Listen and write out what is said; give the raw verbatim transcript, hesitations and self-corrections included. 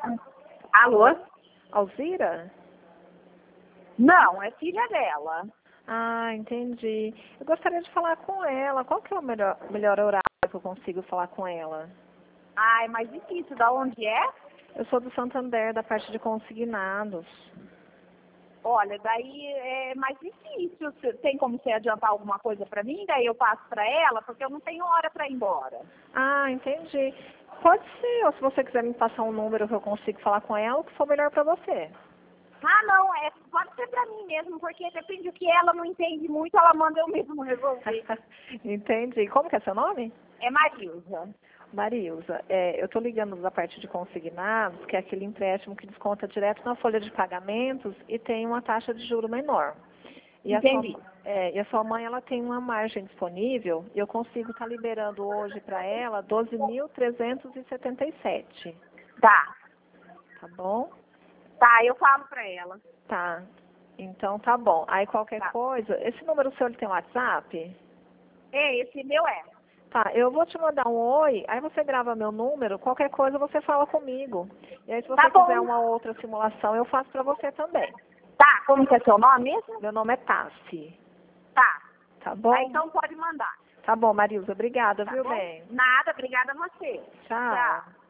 Alô? Alzira? Não, é filha dela. Ah, entendi. Eu gostaria de falar com ela. Qual que é o melhor, melhor horário que eu consigo falar com ela? Ah, é mais difícil. Da onde é? Eu sou do Santander, da parte de consignados. Olha, daí é mais difícil. Você- Tem como você adiantar alguma coisa pra mim? Daí eu passo pra ela, porque eu não tenho hora pra ir embora. Ah, entendi. Pode ser, ou se você quiser me passar um número que eu consigo falar com ela, o que for melhor pra você. Ah, não, é, pode ser pra mim mesmo, porque depende do que ela não entende muito, ela manda eu mesmo resolver. Entendi. Como que é seu nome? É Marilza. Marilza, é, eu estou ligando da parte de consignados, que é aquele empréstimo que desconta direto na folha de pagamentos e tem uma taxa de juro menor. E a Entendi. sua, é, e a sua mãe, ela tem uma margem disponível e eu consigo estar liberando hoje para ela doze mil trezentos e setenta e sete. Tá, Tá bom? tá, eu falo pra ela. Tá. Então tá bom. Aí qualquer Tá. coisa, esse número seu ele tem WhatsApp? É, esse meu é. Tá, eu vou te mandar um oi, aí você grava meu número, qualquer coisa você fala comigo. E aí se você Tá quiser bom. uma outra simulação, eu faço pra você também. Tá, como que é seu nome mesmo? Meu nome é Tassi, Tá. tá bom? Tá, então pode mandar. Tá bom, Marilza, obrigada, Tá viu, bom? bem? Nada, obrigada a você. Tchau. Tchau.